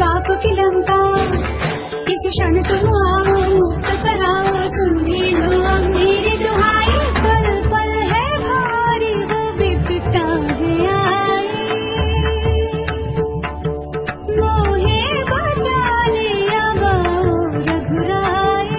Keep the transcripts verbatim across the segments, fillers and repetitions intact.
पाप की लंका, किसी क्षण तुम आओ मुक्त कराओ, सुन ही लो अब मेरी दुहाई, पल पल है भारी वो विपदा है आई, मोहे बचा लिया वो रघुराई।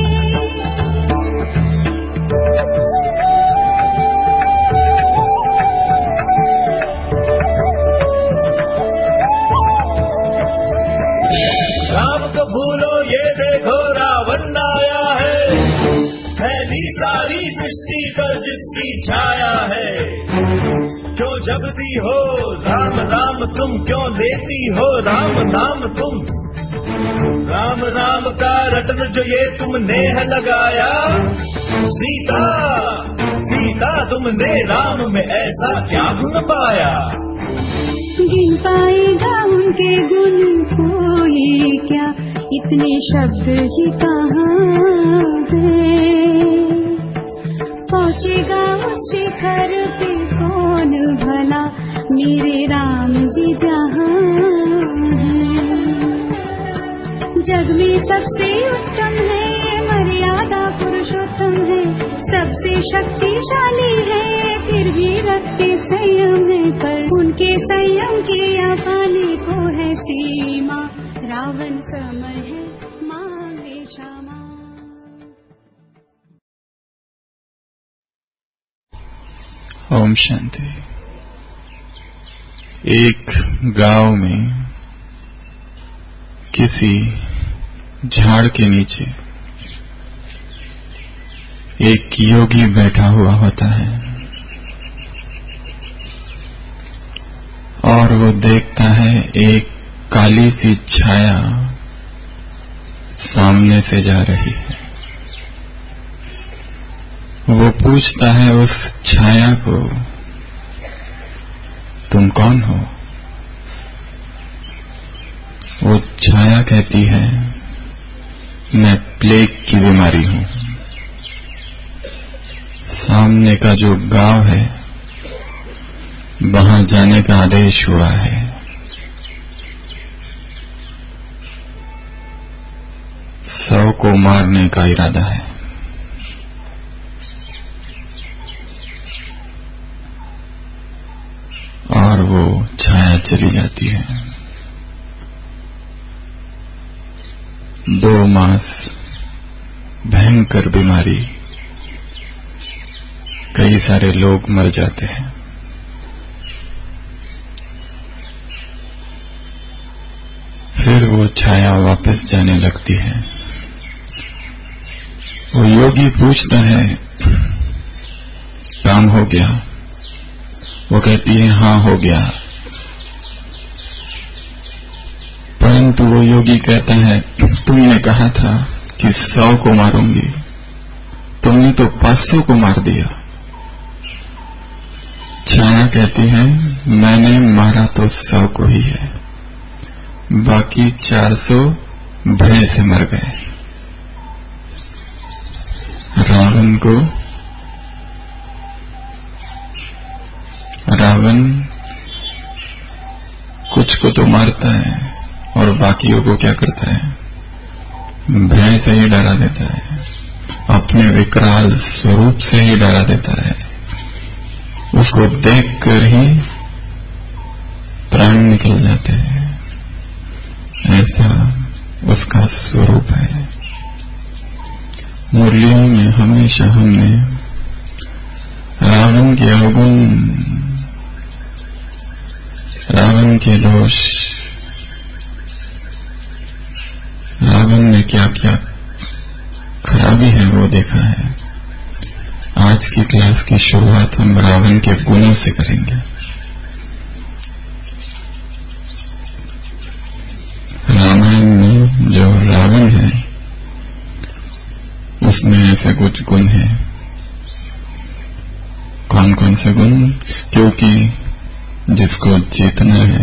राम को भूलो ये देखो रावण आया है, फैली सारी सृष्टि पर जिसकी छाया है। क्यों जपती हो राम राम तुम, क्यों लेती हो राम नाम तुम, राम राम का रटन जो ये तुमने है लगाया। सीता सीता तुमने राम में ऐसा क्या गुण पाया, गिन पाएगा उनके गुण कोई क्या, इतने शब्द ही कहाँ है, पहुँचेगा उस शिखर पे कौन भला, मेरे राम जी जहाँ है। जग में सबसे उत्तम है, मर्यादा पुरुषोत्तम है, सबसे शक्तिशाली है, फिर भी रखते संयम है, पर उनके संयम की पाने को है सीमा, रावण समय है मांगे क्षमा। ओम शांति। एक गांव में किसी झाड़ के नीचे एक योगी बैठा हुआ होता है और वो देखता है एक काली सी छाया सामने से जा रही है। वो पूछता है उस छाया को, तुम कौन हो? वो छाया कहती है, मैं प्लेग की बीमारी हूं। सामने का जो गांव है वहां जाने का आदेश हुआ है। सौ को मारने का इरादा है। और वो छाया चली जाती है। दो मास भयंकर बीमारी, कई सारे लोग मर जाते हैं। फिर वो छाया वापस जाने लगती है। वो योगी पूछता है, काम हो गया? वो कहती है, हां हो गया। परंतु वो योगी कहता है, तुमने कहा था कि सौ को मारूंगी, तुमने तो पांच सौ को मार दिया। छाया कहती है, मैंने मारा तो सौ को ही है, बाकी चार सौ भय से मर गए। रावण को रावण कुछ को तो मारता है और बाकियों को क्या करता है, भय से ही डरा देता है, अपने विकराल स्वरूप से ही डरा देता है। उसको देखकर ही प्राण निकल जाते हैं। ऐसा उसका स्वरूप है। मुरलियों में हमेशा हमने रावण के अवगुण, रावण के दोष, रावण में क्या क्या खराबी है वो देखा है। आज की क्लास की शुरुआत हम रावण के गुणों से करेंगे। रामायण में जो रावण है उसमें ऐसे कुछ गुण हैं। कौन कौन से गुण? क्योंकि जिसको जीतना है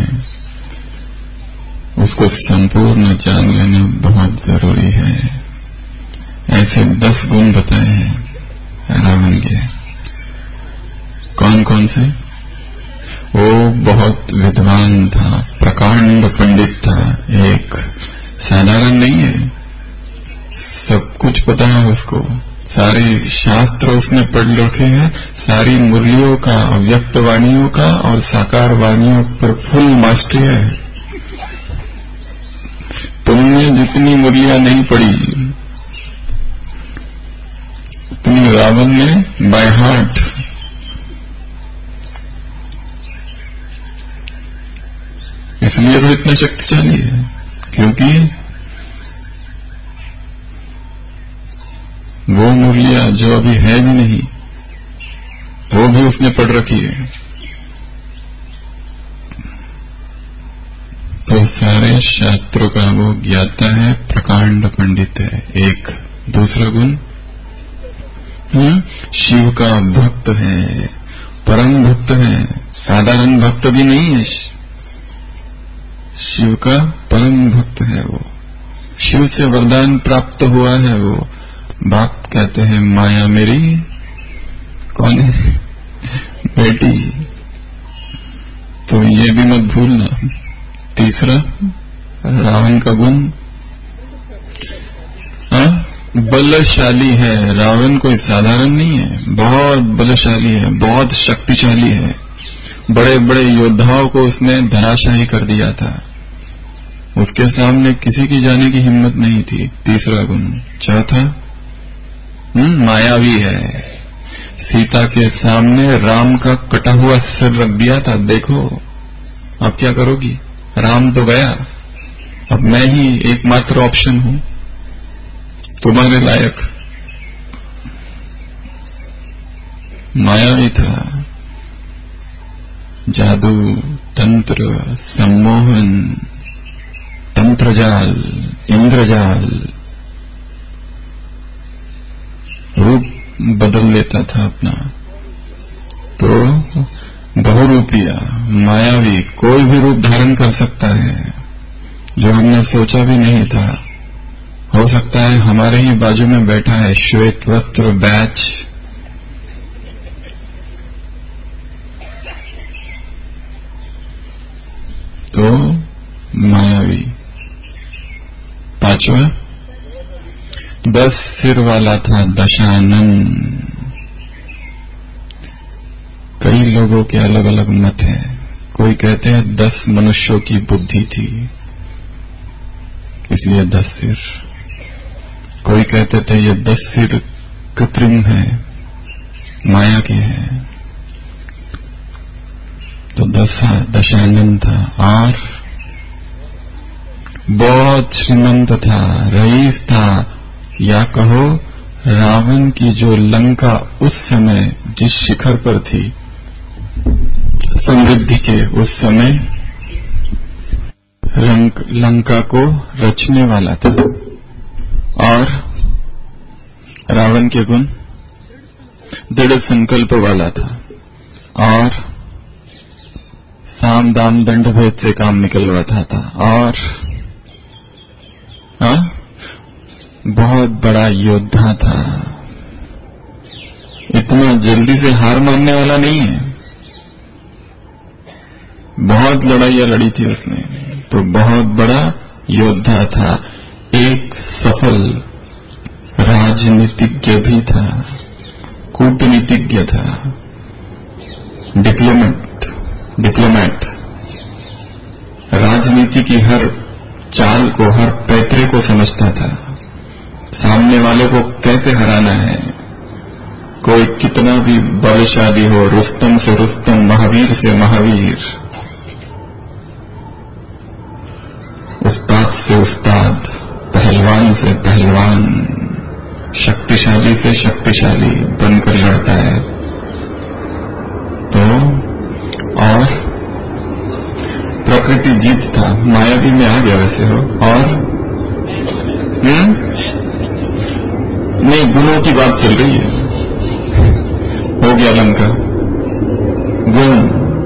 उसको संपूर्ण जान लेना बहुत जरूरी है। ऐसे दस गुण बताए हैं रावण के। कौन कौन से? वो बहुत विद्वान था, प्रकांड पंडित था, एक साधारण नहीं है, सब कुछ पता है उसको, सारे शास्त्र उसने पढ़ रखे हैं, सारी मुरलियों का, व्यक्त वाणियों का और साकार वाणियों पर फुल मास्टरी है। तुमने जितनी मुरलियां नहीं पढ़ी उतनी रावण ने बाय हार्ट। इसलिए वो इतना शक्तिशाली है, क्योंकि वो मुरलियां जो अभी है भी नहीं, वो भी उसने पढ़ रखी है। तो सारे शास्त्रों का वो ज्ञाता है, प्रकांड पंडित है। एक दूसरा गुण, हम्म शिव का भक्त है, परम भक्त है, साधारण भक्त भी नहीं है, शिव का परम भक्त है। वो शिव से वरदान प्राप्त हुआ है। वो बाप कहते हैं माया मेरी कौन है, बेटी। तो ये भी मत भूलना। तीसरा रावण का गुण, हाँ बलशाली है। रावण कोई साधारण नहीं है, बहुत बलशाली है, बहुत शक्तिशाली है। बड़े बड़े योद्धाओं को उसने धराशायी कर दिया था, उसके सामने किसी की जाने की हिम्मत नहीं थी। तीसरा गुण। चौथा हम्म मायावी है। सीता के सामने राम का कटा हुआ सिर रख दिया था, देखो अब क्या करोगी, राम तो गया, अब मैं ही एकमात्र ऑप्शन हूं तुम्हारे लायक। मायावी था, जादू, तंत्र, सम्मोहन, तंत्रजाल, इंद्रजाल, रूप बदल लेता था अपना। तो बहुरूपिया, मायावी, कोई भी रूप धारण कर सकता है, जो हमने सोचा भी नहीं था। हो सकता है हमारे ही बाजू में बैठा है, श्वेत वस्त्र बैच, तो मायावी। पांचवा, दस सिर वाला था, दशानन। कई लोगों के अलग अलग मत हैं। कोई कहते हैं दस मनुष्यों की बुद्धि थी इसलिए दस सिर, कोई कहते थे ये दस सिर कृत्रिम है, माया के हैं। तो दशा दशानन था और बहुत श्रीमंत था, रईस था, या कहो रावण की जो लंका उस समय जिस शिखर पर थी समृद्धि के, उस समय लंका को रचने वाला था। और रावण के गुण, दृढ़ संकल्प वाला था और साम दाम दंड भेद से काम निकलवाता था और हाँ बहुत बड़ा योद्धा था। इतना जल्दी से हार मानने वाला नहीं है, बहुत लड़ाइयां लड़ी थी उसने, तो बहुत बड़ा योद्धा था। एक सफल राजनीतिज्ञ भी था, कूटनीतिज्ञ था, डिप्लोमेट डिप्लोमेट राजनीति की हर चाल को, हर पैतरे को समझता था, सामने वाले को कैसे हराना है। कोई कितना भी बलशाली हो, रुस्तम से रुस्तम, महावीर से महावीर, उस्ताद से उस्ताद, पहलवान से पहलवान, शक्तिशाली से शक्तिशाली बनकर लड़ता है। तो और प्रकृति जीत था, मायावी में आ गया वैसे हो। और हम्म नहीं, गुणों की बात चल रही है, हो गया लंका। गुण,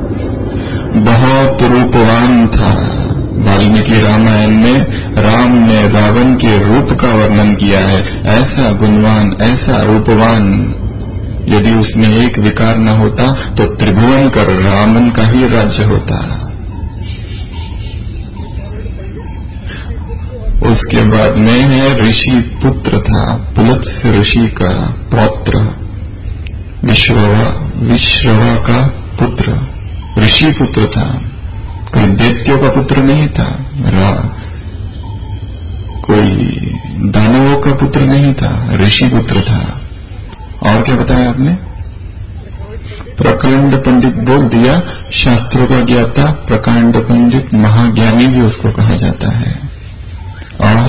बहुत रूपवान था। वाल्मीकि रामायण में राम ने रावण के रूप का वर्णन किया है, ऐसा गुणवान, ऐसा रूपवान। यदि उसमें एक विकार न होता तो त्रिभुवन कर रावण का ही राज्य होता। उसके बाद में है ऋषि पुत्र था, पुलत्स्य ऋषि का पौत्र, विश्रवा विश्रवा का पुत्र, ऋषि पुत्र था, कोई दैत्यों का पुत्र नहीं था, रा, कोई दानवों का पुत्र नहीं था, ऋषि पुत्र था। और क्या बताया आपने? प्रकांड पंडित बोल दिया, शास्त्रों का ज्ञाता, प्रकांड पंडित, महाज्ञानी भी उसको कहा जाता है। और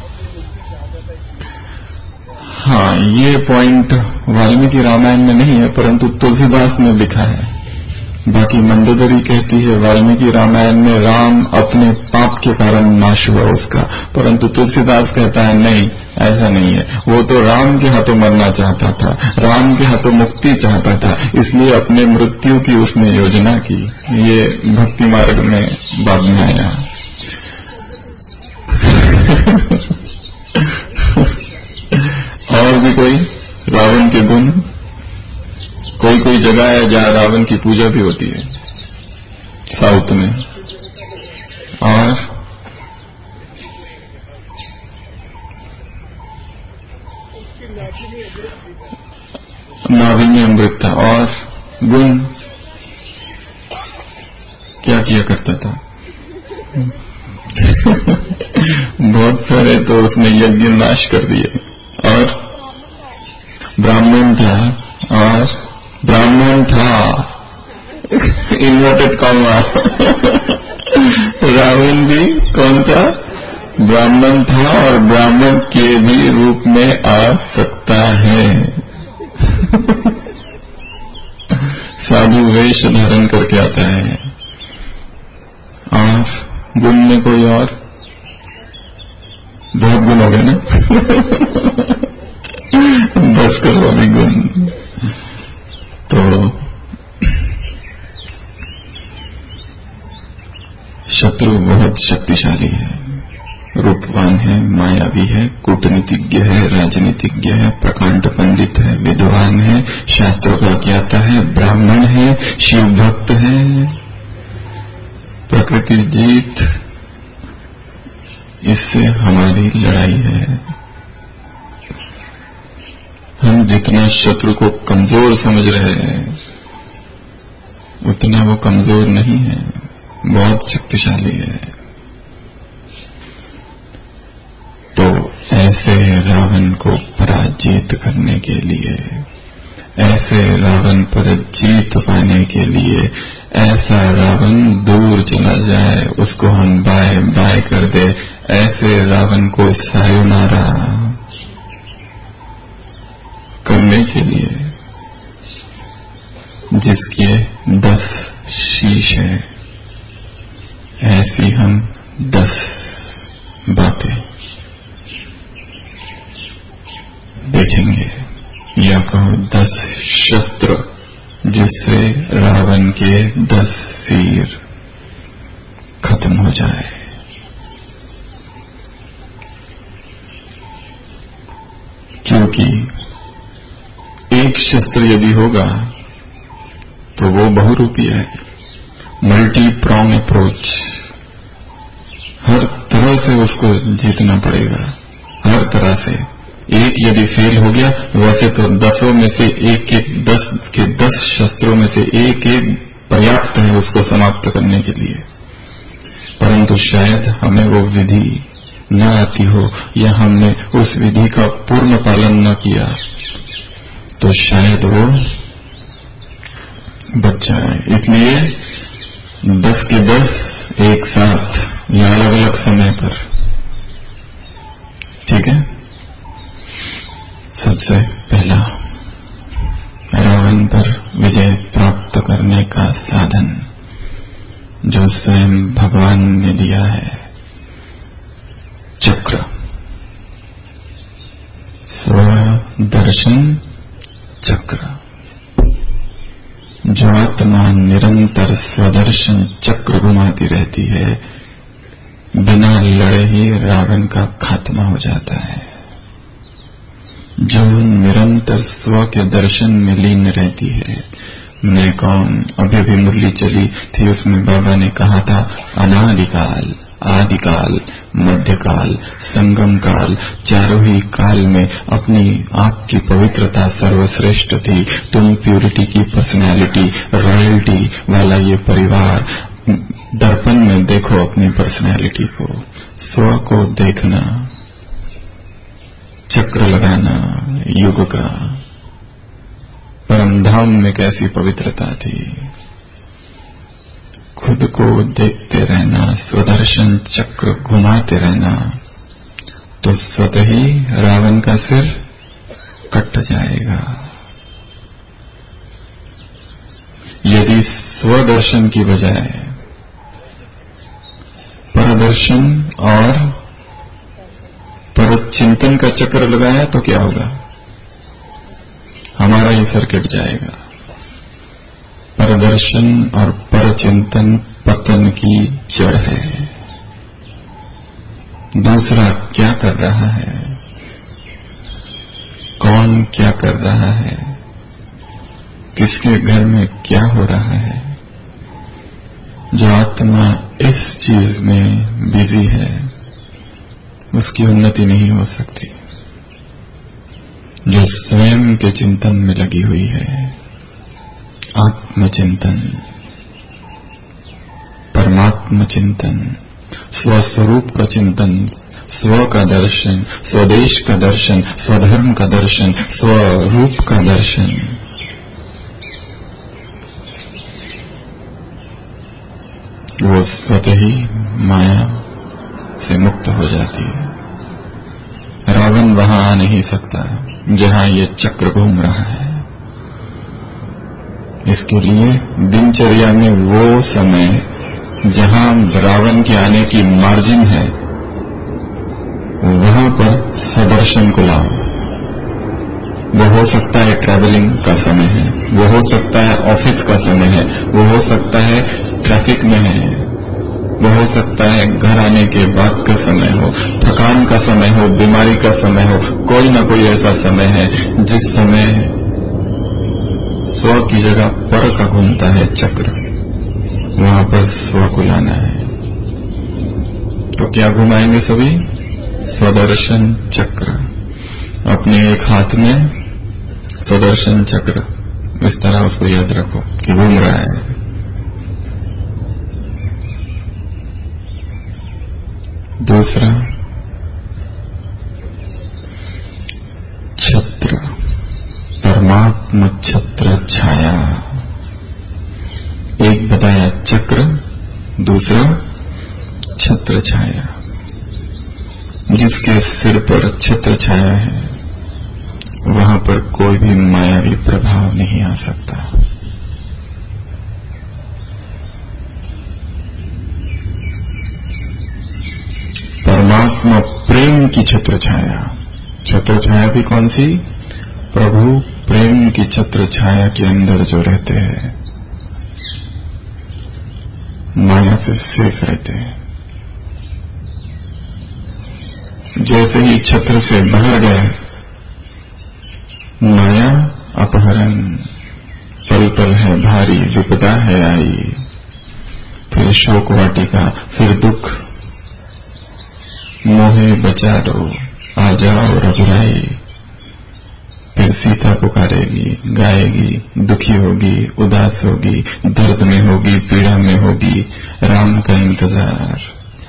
हाँ, ये पॉइंट वाल्मीकि रामायण में नहीं है, परंतु तुलसीदास ने लिखा है। बाकी मंदोदरी कहती है वाल्मीकि रामायण में राम अपने पाप के कारण नाश हुआ उसका, परंतु तुलसीदास कहता है नहीं, ऐसा नहीं है। वो तो राम के हाथों मरना चाहता था, राम के हाथों मुक्ति चाहता था, इसलिए अपने मृत्यु की उसने योजना की। ये भक्ति मार्ग में बाद में आया। और भी कोई रावण के गुण? कोई कोई जगह है जहां रावण की पूजा भी होती है, साउथ में। और नाभि में अमृत था। और गुण क्या किया करता था? बहुत सारे तो उसने यज्ञ नाश कर दिए। और ब्राह्मण था। और ब्राह्मण था, इन्वर्टेड कॉमा। रावण भी कौन था? ब्राह्मण था, और ब्राह्मण के भी रूप में आ सकता है। साधु वेश धारण करके आता है। और गुण में कोई और? बहुत गुण हो गए ना। बस करो अभी गुण। तो शत्रु बहुत शक्तिशाली है, रूपवान है, मायावी है, कूटनीतिज्ञ है, राजनीतिज्ञ है, प्रकांड पंडित है, विद्वान है, शास्त्रों का ज्ञाता है, ब्राह्मण है, शिव भक्त है, प्रकृति जीत। इससे हमारी लड़ाई है। हम जितना शत्रु को कमजोर समझ रहे हैं उतना वो कमजोर नहीं है, बहुत शक्तिशाली है। तो ऐसे रावण को पराजित करने के लिए, ऐसे रावण पर जीत पाने के लिए, ऐसा रावण दूर चला जाए, उसको हम बाय बाय कर दे, ऐसे रावण को सायोनारा करने के लिए, जिसके दस शीश है, ऐसी हम दस बातें देखेंगे, या कहो दस शस्त्र, जिससे रावण के दस सिर खत्म हो जाए। क्योंकि एक शस्त्र यदि होगा तो वो बहुरूपी है, मल्टी प्रॉन्ग अप्रोच। हर तरह से उसको जीतना पड़ेगा, हर तरह से। एक यदि फेल हो गया, वैसे तो दसों में से एक एक दस के दस शस्त्रों में से एक एक पर्याप्त है उसको समाप्त करने के लिए। परंतु शायद हमें वो विधि न आती हो, या हमने उस विधि का पूर्ण पालन न किया, तो शायद वो बच जाए। इसलिए दस के दस एक साथ या अलग अलग समय पर, ठीक है। सबसे पहला रावण पर विजय प्राप्त करने का साधन जो स्वयं भगवान ने दिया है, चक्र, स्वदर्शन चक्र। जो आत्मा निरंतर स्वदर्शन चक्र घुमाती रहती है, बिना लड़े ही रावण का खात्मा हो जाता है। जो निरंतर स्व के दर्शन में लीन रहती है, मैं कौन। अभी भी मुरली चली थी, उसमें बाबा ने कहा था अनादिकाल आदिकाल, मध्यकाल, संगम काल, चारों ही काल में अपनी आपकी पवित्रता सर्वश्रेष्ठ थी। तुम प्यूरिटी की पर्सनैलिटी, रॉयल्टी वाला ये परिवार, दर्पण में देखो अपनी पर्सनैलिटी को, स्व को देखना, चक्र लगाना युग का। परम धाम में कैसी पवित्रता थी। खुद को देखते रहना, स्वदर्शन चक्र घुमाते रहना, तो स्वतः ही रावण का सिर कट जाएगा। यदि स्वदर्शन की बजाय परदर्शन और परचिंतन का चक्र लगाया तो क्या होगा? हमारा ही सर कट जाएगा। परदर्शन और परचिंतन पतन की जड़ है। दूसरा क्या कर रहा है, कौन क्या कर रहा है, किसके घर में क्या हो रहा है, जो आत्मा इस चीज में बिजी है उसकी उन्नति नहीं हो सकती। जो स्वयं के चिंतन में लगी हुई है, आत्मचिंतन, परमात्म चिंतन, स्वस्वरूप का चिंतन, स्व का दर्शन, स्वदेश का दर्शन, स्वधर्म का दर्शन, स्वरूप का दर्शन, वो स्वतः ही माया से मुक्त हो जाती है। रावण वहां आ नहीं सकता जहां ये चक्र घूम रहा है। इसके लिए दिनचर्या में वो समय जहां रावण के आने की मार्जिन है, वहां पर स्वदर्शन को लाओ। वो हो सकता है ट्रैवलिंग का समय है, वो हो सकता है ऑफिस का समय है, वो हो सकता है ट्रैफिक में है, वो हो सकता है घर आने के बाद का समय हो, थकान का समय हो, बीमारी का समय हो। कोई ना कोई ऐसा समय है जिस समय स्व की जगह पर का घूमता है चक्र, वहां पर स्व को लाना है। तो क्या घुमाएंगे सभी? स्वदर्शन चक्र। अपने एक हाथ में स्वदर्शन चक्र, इस तरह उसको याद रखो कि घूम रहा है। दूसरा छत्र, परमात्म छत्र छाया। एक बताया चक्र, दूसरा छत्र छाया। जिसके सिर पर छत्र छाया है वहां पर कोई भी मायावी प्रभाव नहीं आ सकता। परमात्मा प्रेम की छत्र छाया। छत्र छाया भी कौन सी? प्रभु प्रेम की छत्र छाया के अंदर जो रहते हैं, माया से सेफ रहते हैं। जैसे ही छत्र से बाहर गए, माया अपहरण, पल पल है भारी, विपदा है आई, फिर शोक वाटिका, फिर दुख, मोहे बचा लो, आ जाओ रघुराई। फिर सीता पुकारेगी, गाएगी, दुखी होगी, उदास होगी, दर्द में होगी, पीड़ा में होगी, राम का इंतजार।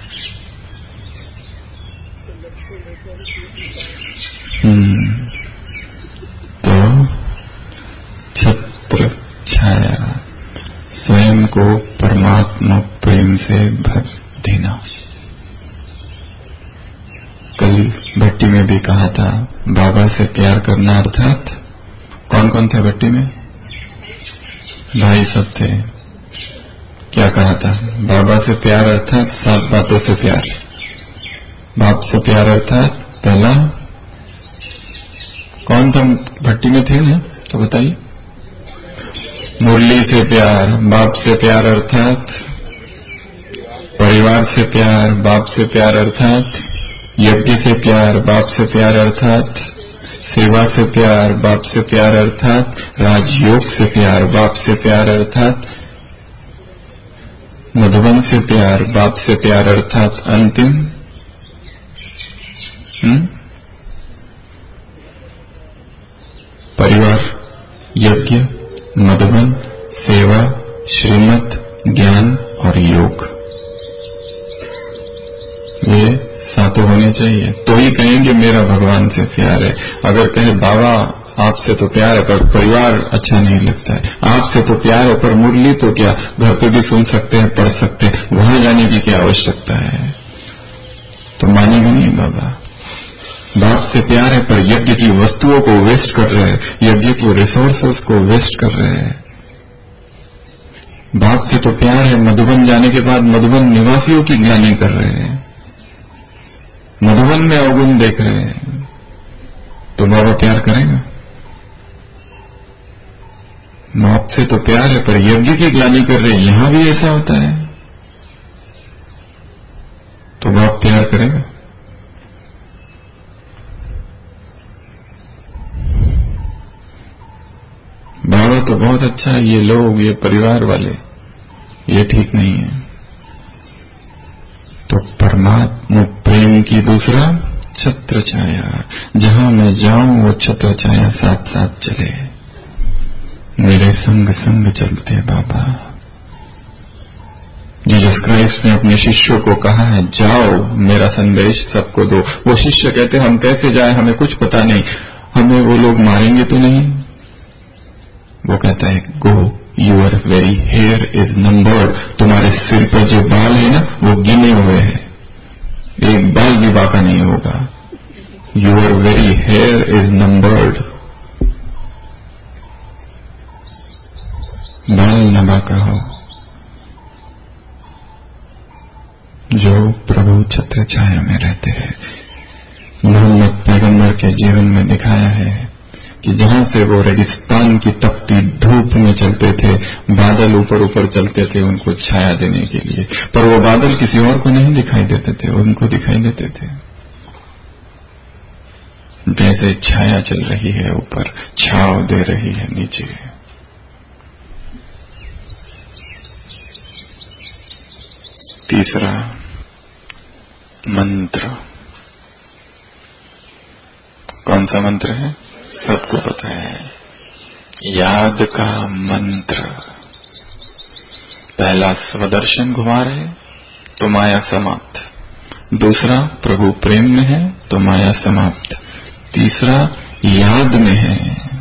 हम्म तो छत्र छाया, स्वयं को परमात्मा प्रेम से भर देना। कल भट्टी में भी कहा था, बाबा से प्यार करना अर्थात, कौन कौन थे भट्टी में? भाई सब थे। क्या कहा था? बाबा से प्यार अर्थात सात बातों से प्यार। बाप से प्यार अर्थात पहला कौन था भट्टी में थे ना, तो बताइए। मुरली से प्यार, बाप से प्यार अर्थात परिवार से प्यार, बाप से प्यार अर्थात यज्ञ से प्यार, बाप से प्यार अर्थात सेवा से प्यार, बाप से प्यार अर्थात राजयोग से प्यार, बाप से प्यार अर्थात मधुबन से प्यार, बाप से प्यार, अर्थात अंतिम हुँ? परिवार, यज्ञ, मधुबन, सेवा, श्रीमत, ज्ञान और योग, ये सातों होने चाहिए। तो ही कहेंगे मेरा भगवान से प्यार है। अगर कहे बाबा आपसे तो प्यार है पर परिवार अच्छा नहीं लगता है, आपसे तो प्यार है पर मुरली तो क्या घर पे भी सुन सकते हैं, पढ़ सकते हैं, वहां जाने की क्या आवश्यकता है, तो मानेंगे नहीं बाबा। बाप से प्यार है पर यज्ञ की वस्तुओं को वेस्ट कर रहे हैं, यज्ञ के रिसोर्सेस को वेस्ट कर रहे हैं। बाप से तो प्यार है, मधुबन जाने के बाद मधुबन निवासियों की ग्लानि कर रहे हैं, मधुबन में अवगुण देख रहे हैं, तो बाबा प्यार करेगा? बाप से तो प्यार है पर यज्ञ की ग्लानि कर रहे हैं, यहां भी ऐसा होता है, तो बाप प्यार करेगा? बाबा तो बहुत अच्छा है, ये लोग, ये परिवार वाले, ये ठीक नहीं है। तो परमात्मा प्रेम की दूसरा छत्र छाया, जहां मैं जाऊं वो छत्र छाया साथ साथ चले, मेरे संग संग चलते बाबा। जीसस क्राइस्ट ने अपने शिष्यों को कहा है जाओ मेरा संदेश सबको दो। वो शिष्य कहते हम कैसे जाए, हमें कुछ पता नहीं, हमें वो लोग मारेंगे तो नहीं। वो कहता है go, your very hair is numbered, तुम्हारे सिर पर जो बाल है ना वो गिने हुए हैं, एक बाल भी बाका नहीं होगा। Your very hair is numbered, बाल न बाका हो। जो प्रभु छत्र छाया में रहते हैं, मोहम्मद पैगंबर के जीवन में दिखाया है कि जहां से वो रेगिस्तान की तपती धूप में चलते थे, बादल ऊपर ऊपर चलते थे उनको छाया देने के लिए, पर वो बादल किसी और को नहीं दिखाई देते थे, उनको दिखाई देते थे। जैसे छाया चल रही है ऊपर, छाव दे रही है नीचे। तीसरा मंत्र, कौन सा मंत्र है? सबको पता है, याद का मंत्र। पहला स्वदर्शन घुमा रहे तो माया समाप्त, दूसरा प्रभु प्रेम में है तो माया समाप्त, तीसरा याद में है,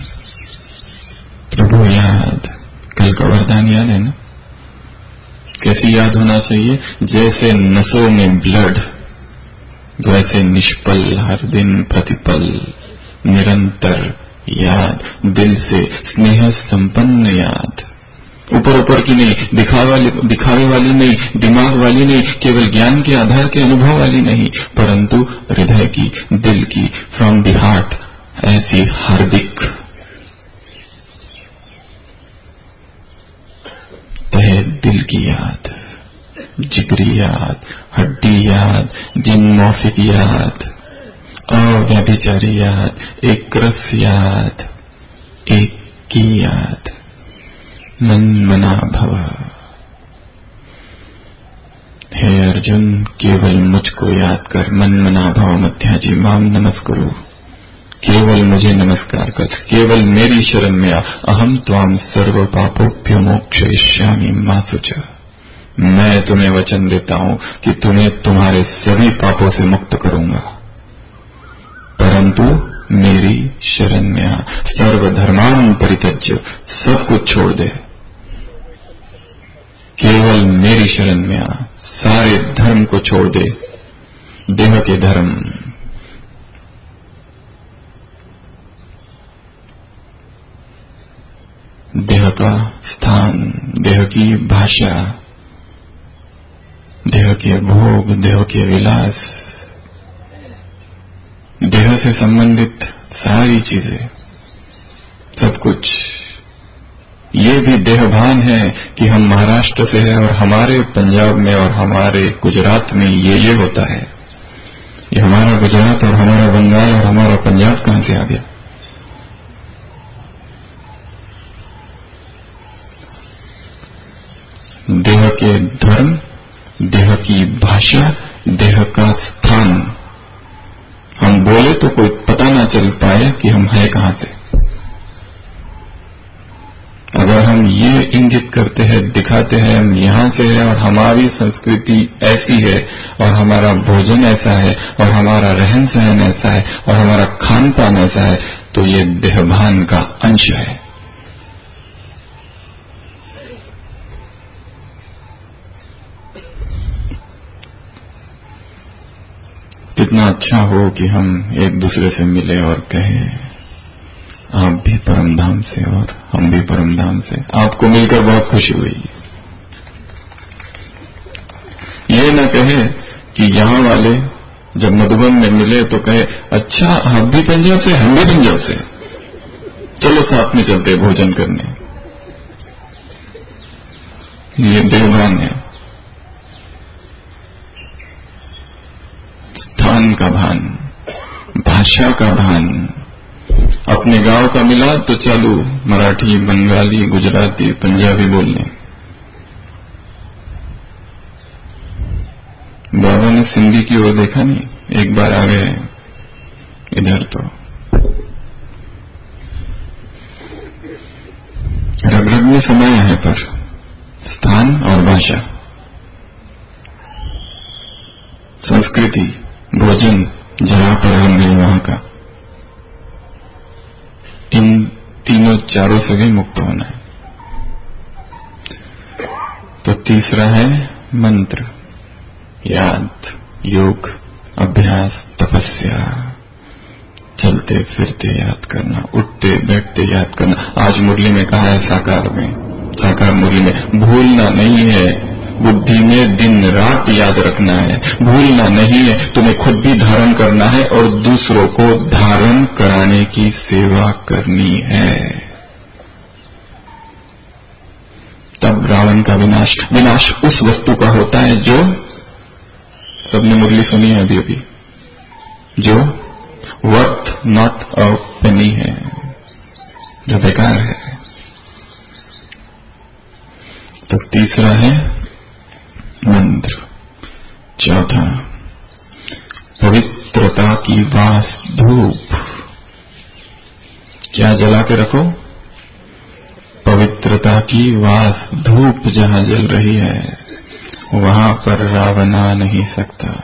प्रभु याद। कल का वरदान याद है ना? कैसी याद होना चाहिए? जैसे नसों में ब्लड, वैसे निष्पल, हर दिन प्रतिपल निरंतर याद, दिल से स्नेह संपन्न याद। ऊपर ऊपर की नहीं, दिखावा दिखावे वाली नहीं, दिमाग वाली नहीं, केवल ज्ञान के आधार के अनुभव वाली नहीं, परंतु हृदय की, दिल की, फ्रॉम द हार्ट, ऐसी हार्दिक तहे दिल की याद, जिगरी याद, हड्डी याद, जिनमौफिक याद, अव्यभिचारी याद, एक रस याद, एक की याद, मन मना भव। हे अर्जुन, केवल मुझको याद कर, मन मना भव मध्याजी माम नमस्कुरु, केवल मुझे नमस्कार कर, केवल मेरी शरण में आ। अहम त्वाम सर्व पापोभ्यो मोक्षयिष्यामि मा शुच। मैं तुम्हें वचन देता हूं कि तुम्हें तुम्हारे सभी पापों से मुक्त करूंगा, परंतु मेरी शरण में आ। सर्वधर्मान् परित्यज्य, सब कुछ छोड़ दे, केवल मेरी शरण में आ। सारे धर्म को छोड़ दे, देह के धर्म, देह का स्थान, देह की भाषा, देह के भोग, देह के विलास, देह से संबंधित सारी चीजें, सब कुछ। ये भी देहभान है कि हम महाराष्ट्र से हैं और हमारे पंजाब में और हमारे गुजरात में ये ये होता है। ये हमारा गुजरात और हमारा बंगाल और हमारा पंजाब कहां से आ गया? देह के धर्म, की भाषा, देह का स्थान। हम बोले तो कोई पता ना चल पाए कि हम है कहां से। अगर हम ये इंगित करते हैं, दिखाते हैं हम यहां से हैं और हमारी संस्कृति ऐसी है और हमारा भोजन ऐसा है और हमारा रहन सहन ऐसा है और हमारा खान पान ऐसा है, तो ये देहभान का अंश है। कितना अच्छा हो कि हम एक दूसरे से मिले और कहें आप भी परमधाम से और हम भी परमधाम से। आपको मिलकर बहुत खुशी हुई। ये न कहे कि यहां वाले जब मधुबन में मिले तो कहे अच्छा आप भी पंजाब से, हम भी पंजाब से, चलो साथ में चलते भोजन करने। ये देवभान है, स्थान का भान, भाषा का भान। अपने गांव का मिला तो चालू मराठी, बंगाली, गुजराती, पंजाबी बोलने। बाबा ने सिंधी की ओर देखा नहीं, एक बार आ गए इधर तो रग रग में समाया है, पर स्थान और भाषा, संस्कृति, भोजन जहां पर हम गए वहां का, इन तीनों चारों से भी मुक्त होना है। तो तीसरा है मंत्र, याद, योग, अभ्यास, तपस्या। चलते फिरते याद करना, उठते बैठते याद करना। आज मुरली में कहा है, साकार में, साकार मुरली में, भूलना नहीं है, बुद्धि में दिन रात याद रखना है, भूलना नहीं है, तुम्हें खुद भी धारण करना है और दूसरों को धारण कराने की सेवा करनी है। तब रावण का विनाश, विनाश उस वस्तु का होता है जो, सबने मुरली सुनी है अभी अभी, जो वर्थ नॉट अ पेनी है, जो बेकार है। तो तीसरा है मंत्र। चौथा पवित्रता की वास धूप। क्या जला के रखो? पवित्रता की वास धूप जहां जल रही है वहां पर रावण आ नहीं सकता।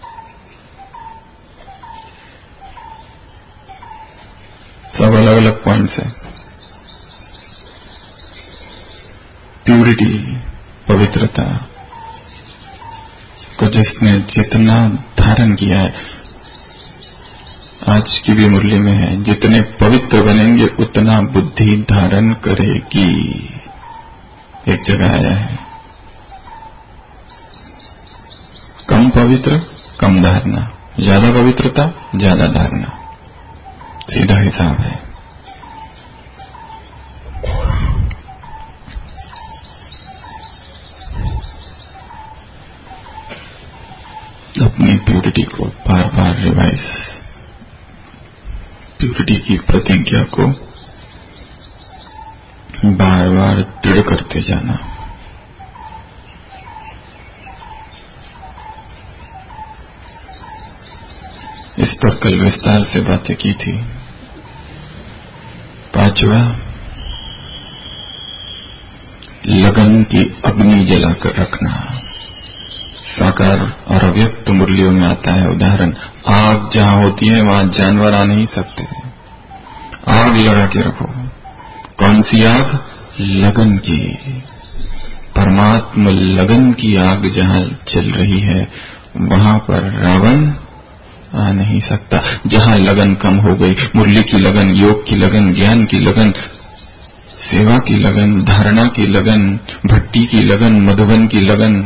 सब अलग अलग पॉइंट्स है। प्यूरिटी, पवित्रता को जिसने जितना धारण किया है, आज की भी मुरली में है, जितने पवित्र बनेंगे उतना बुद्धि धारण करेगी। एक जगह आया है, कम पवित्र कम धारणा, ज्यादा पवित्रता ज्यादा धारणा, सीधा हिसाब है। अपनी प्यूरिटी को बार बार रिवाइज, प्यूरिटी की प्रतिज्ञा को बार बार दृढ़ करते जाना। इस पर कल विस्तार से बातें की थी। पांचवा, लगन की अग्नि जलाकर रखना। साकार और अव्यक्त मुरलियों में आता है उदाहरण, आग जहां होती है वहां जानवर आ नहीं सकते, आग लगा के रखो। कौन सी आग? लगन की। परमात्मा लगन की आग जहां चल रही है वहां पर रावण आ नहीं सकता। जहां लगन कम हो गई, मुरली की लगन, योग की लगन, ज्ञान की लगन, सेवा की लगन, धारणा की लगन, भट्टी की लगन, मधुबन की लगन,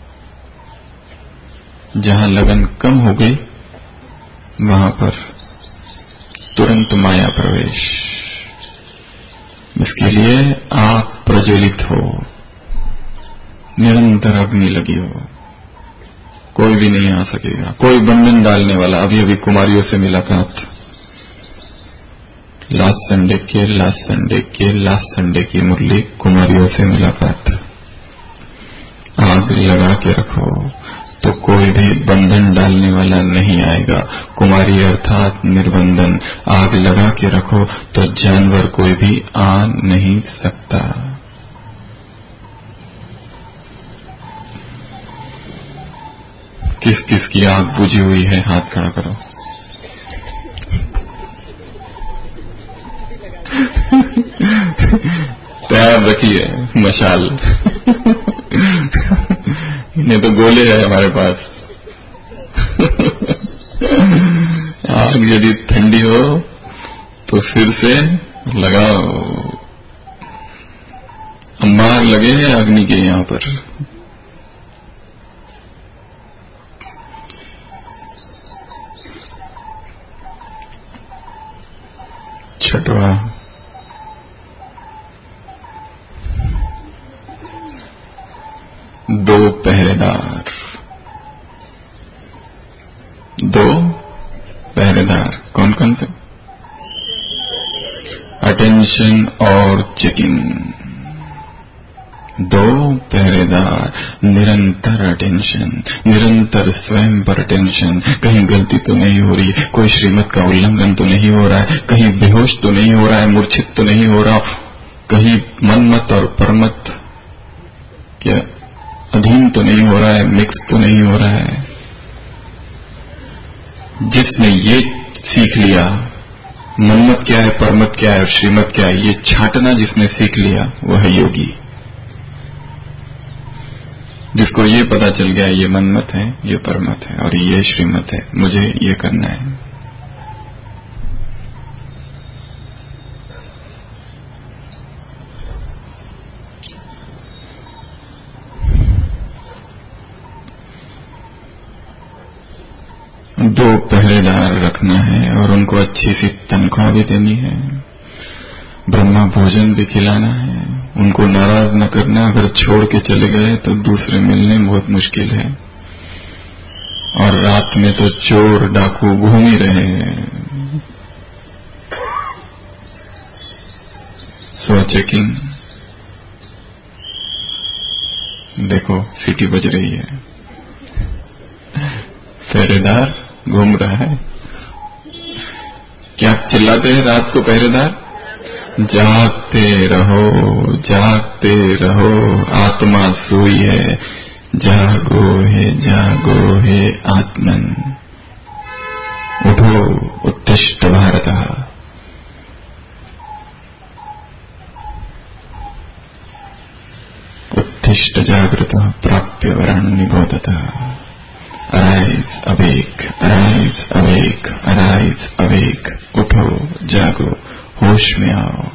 जहां लगन कम हो गई वहां पर तुरंत माया प्रवेश। इसके लिए आग प्रज्वलित हो, निरंतर अग्नि लगी हो, कोई भी नहीं आ सकेगा, कोई बंधन डालने वाला। अभी अभी कुमारियों से मुलाकात, लास्ट संडे के लास्ट संडे के लास्ट संडे की मुरली, कुमारियों से मुलाकात। आग लगा के रखो, कभी बंधन डालने वाला नहीं आएगा। कुमारी अर्थात निर्बंधन। आग लगा के रखो तो जानवर कोई भी आ नहीं सकता। किस किस की आग बुझी हुई है, हाथ खड़ा करो। तैयार रखिए मशाल। इन्हें तो गोले है हमारे पास। आग यदि ठंडी हो तो फिर से लगाओ। अंबार लगे हैं अग्नि के यहां पर। छठवा, दो पहरेदार। दो पहरेदार कौन कौन से? अटेंशन और चेकिंग। दो पहरेदार, निरंतर अटेंशन, निरंतर स्वयं पर अटेंशन। कहीं गलती तो नहीं हो रही, कोई श्रीमत का उल्लंघन तो नहीं हो रहा है, कहीं बेहोश तो नहीं हो रहा है, मूर्छित तो नहीं हो रहा, कहीं मनमत और परमत क्या अधीन तो नहीं हो रहा है, मिक्स तो नहीं हो रहा है। जिसने ये सीख लिया मनमत क्या है, परमत क्या है और श्रीमत क्या है, ये छांटना जिसने सीख लिया वह है योगी। जिसको ये पता चल गया ये मनमत है, ये परमत है और ये श्रीमत है, मुझे ये करना है। दो पहरेदार रखना है और उनको अच्छी सी तनख्वाह भी देनी है, ब्रह्मा भोजन भी खिलाना है, उनको नाराज न करना। अगर छोड़ के चले गए तो दूसरे मिलने बहुत मुश्किल है। और रात में तो चोर डाकू घूम ही रहे हैं। So checking. देखो सीटी बज रही है, पहरेदार घूम रहा है। क्या चिल्लाते हैं रात को पहरेदार? जागते रहो, जागते रहो, आत्मा सोई है, जागो है, जागो है आत्मन। उठो, उत्तिष्ठ भारतः। उत्तिष्ठ जागृतः प्राप्य वरान् निबोधतः। Arise awake, arise awake, arise awake. उठो, जागो, होश में आओ।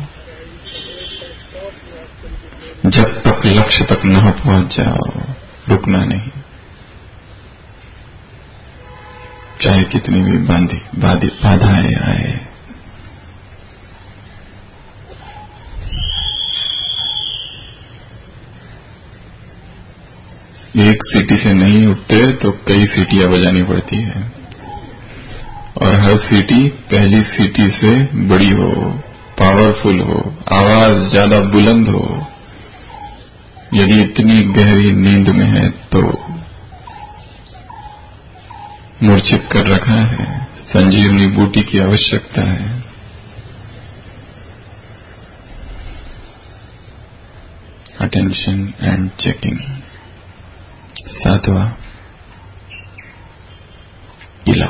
जब तक लक्ष्य तक न पहुंच जाओ रुकना नहीं, चाहे कितनी भी बांधी बाधाएं आए। एक सीटी से नहीं उठते तो कई सीटियां बजानी पड़ती है और हर सीटी पहली सीटी से बड़ी हो, पावरफुल हो, आवाज ज्यादा बुलंद हो। यदि इतनी गहरी नींद में है तो मूर्छित कर रखा है, संजीवनी बूटी की आवश्यकता है। Attention and checking. सातवां, किला,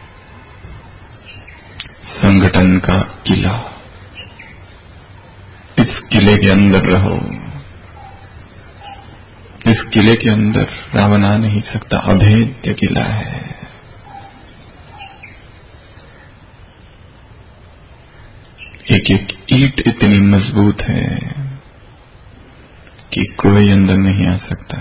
संगठन का किला। इस किले के अंदर रहो। इस किले के अंदर रावण आ नहीं सकता, अभेद्य किला है। एक एक ईंट इतनी मजबूत है कि कोई अंदर नहीं आ सकता।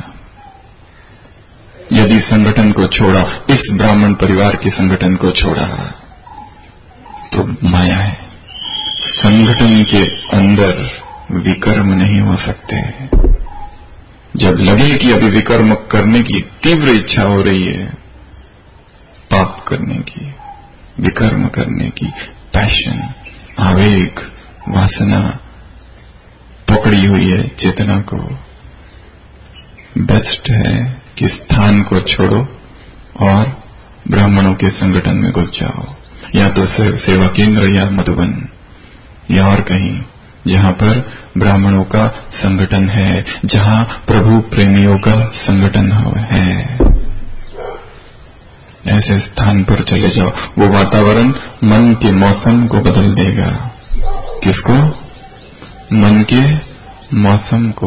यदि संगठन को छोड़ा, इस ब्राह्मण परिवार के संगठन को छोड़ा तो माया है। संगठन के अंदर विकर्म नहीं हो सकते। जब लगे कि अभी विकर्म करने की तीव्र इच्छा हो रही है, पाप करने की, विकर्म करने की, पैशन, आवेग, वासना पकड़ी हुई है चेतना को, बेस्ट है कि स्थान को छोड़ो और ब्राह्मणों के संगठन में घुस जाओ, या तो सेवा केंद्र या मधुबन या और कहीं जहां पर ब्राह्मणों का संगठन है, जहां प्रभु प्रेमियों का संगठन है, ऐसे स्थान पर चले जाओ। वो वातावरण मन के मौसम को बदल देगा। किसको? मन के मौसम को।